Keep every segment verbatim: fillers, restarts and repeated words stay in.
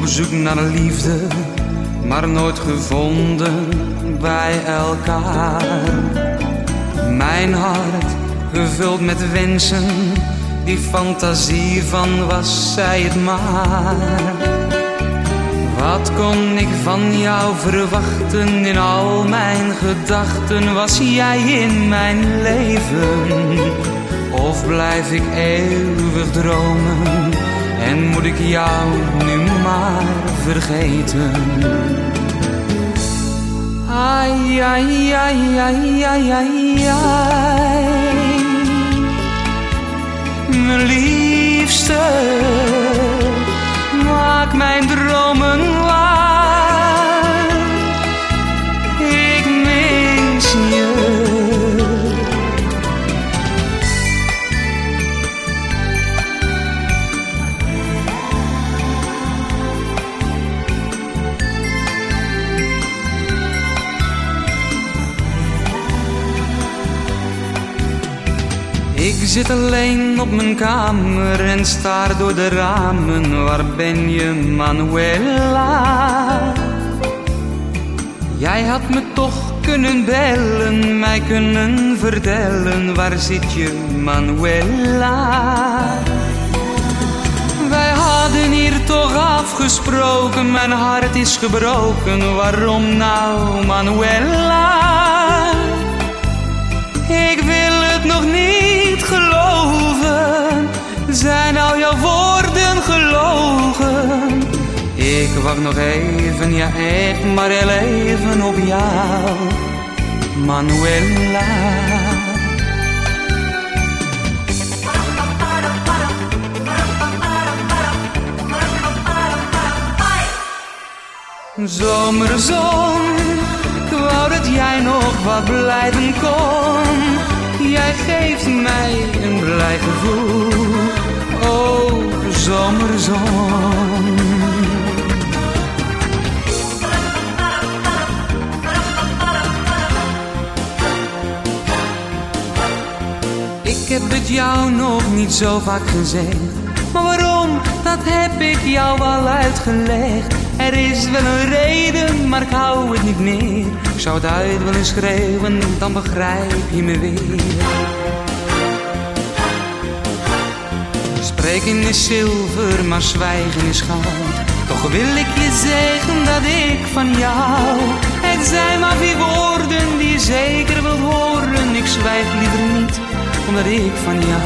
Op zoek naar liefde, maar nooit gevonden bij elkaar. Mijn hart gevuld met wensen, die fantasie van was zij het maar. Wat kon ik van jou verwachten? In al mijn gedachten was jij in mijn leven. Of blijf ik eeuwig dromen en moet ik jou nu maar vergeten? Ai, ai, ai, ai, ai, ai, ai. Mijn liefste, maak mijn dromen waar. Ik mis je. Ik zit alleen op mijn kamer en staar door de ramen. Waar ben je, Manuela? Jij had me toch kunnen bellen, mij kunnen vertellen. Waar zit je, Manuela? Wij hadden hier toch afgesproken, mijn hart is gebroken. Waarom nou, Manuela? Ik wil het nog niet geloven, zijn al jouw woorden gelogen? Ik wacht nog even, ja echt maar heel even op jou, Manuela. Zomerzon, ik wou dat jij nog wat blijven kon. Jij geeft mij een blij gevoel, oh zomerzon. Ik heb het jou nog niet zo vaak gezegd, maar waarom, dat heb ik jou al uitgelegd. Er is wel een reden, maar ik hou het niet meer. Ik zou het uit willen schreeuwen, dan begrijp je me weer. Spreken is zilver, maar zwijgen is goud. Toch wil ik je zeggen dat ik van jou. Het zijn maar vier woorden die je zeker wilt horen. Ik zwijg liever niet, omdat ik van jou.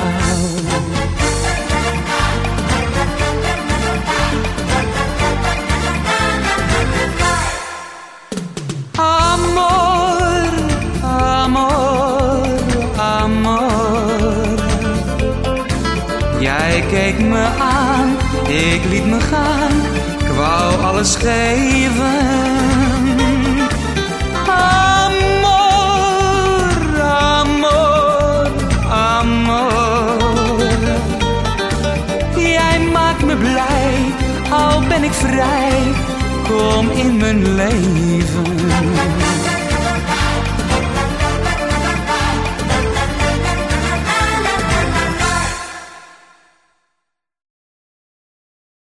Amor, amor, amor. Jij keek me aan, ik liet me gaan. Ik wou alles geven. Amor, amor, amor. Jij maakt me blij, al ben ik vrij. Kom in mijn leven.